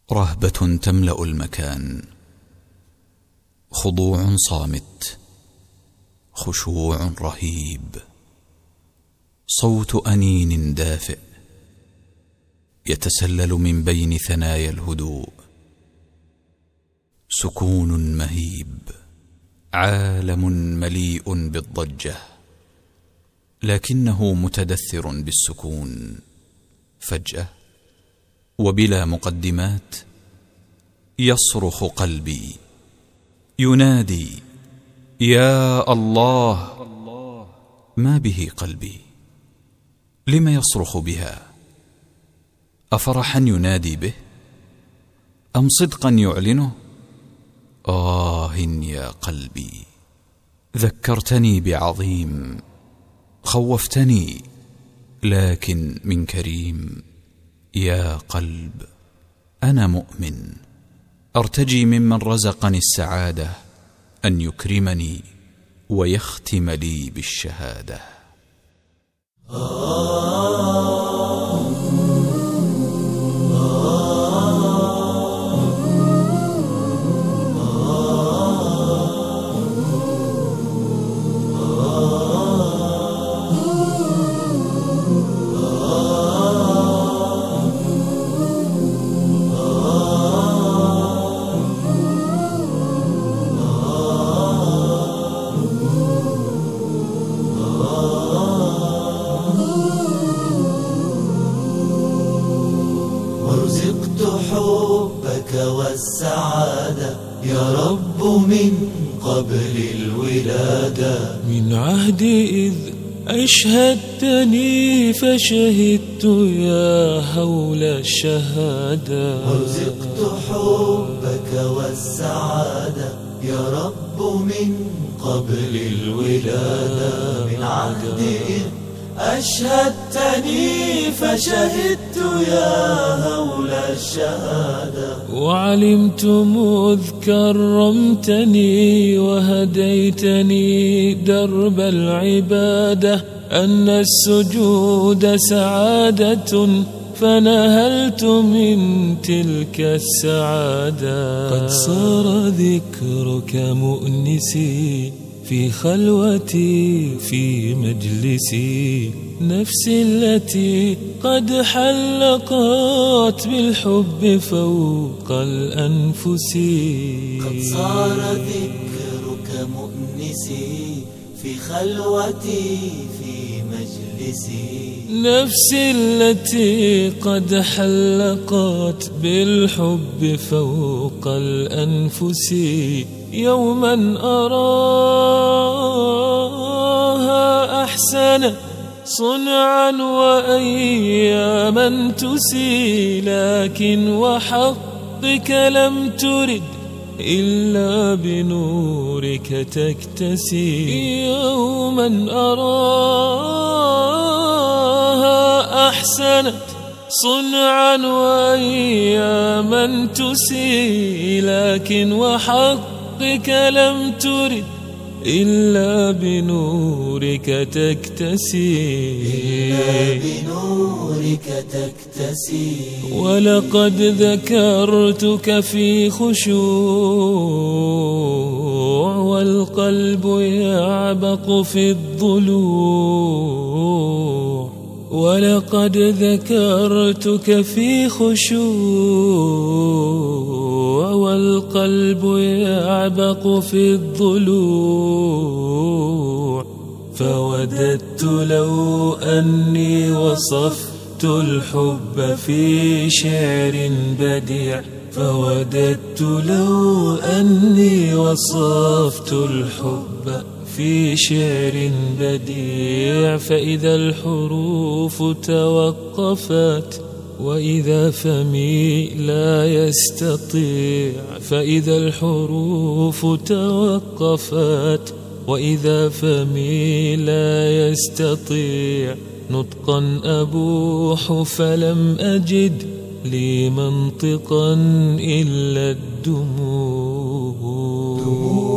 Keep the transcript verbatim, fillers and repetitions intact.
رهبة تملأ المكان، خضوع صامت، خشوع رهيب، صوت أنين دافئ يتسلل من بين ثنايا الهدوء، سكون مهيب، عالم مليء بالضجة لكنه متدثر بالسكون. فجأة وبلا مقدمات يصرخ قلبي ينادي: يا الله! ما به قلبي؟ لم يصرخ بها؟ أفرحا ينادي به أم صدقا يعلنه؟ آه يا قلبي، ذكرتني بعظيم، خوفتني لكن من كريم. يا قلب، أنا مؤمن، أرتجي ممن رزقني السعادة أن يكرمني ويختم لي بالشهادة. حبك والسعادة يا رب من قبل الولادة، من عهد إذ أشهدتني فشهدت يا هول الشهادة. ورزقت حبك والسعادة يا رب من قبل الولادة، من عهد إذ أشهدتني فشهدت يا هول الشهادة. وعلمت مذ كرمتني وهديتني درب العبادة أن السجود سعادة، فنهلت من تلك السعادة. قد صار ذكرك مؤنسي في خلوتي في مجلسي، نفسي التي قد حلقت بالحب فوق الأنفس. قد صار ذكرك مؤنسي في خلوتي في مجلسي، نفسي التي قد حلقت بالحب فوق الأنفس. يوما أراها أحسن صنعا وأياما تسي، لكن وحقك لم ترد إلا بنورك تكتسي. يوما أراها أحسنت صنعا وأياما تسي، لكن وحقك لم ترد إلا بنورك تكتسي. إلا بنورك تكتسي. ولقد ذكرتك في خشوع والقلب يعبق في الضلوع. ولقد ذكرتك في خشوع والقلب يعبق في الضلوع. فوددت لو أني وصفت الحب في شعر بديع، فوددت لو أني وصفت الحب في شعر بديع. فإذا الحروف توقفت وإذا فمي لا يستطيع، فإذا الحروف توقفت وإذا فمي لا يستطيع، نطقا أبوح فلم أجد لي منطقا إلا الدموع.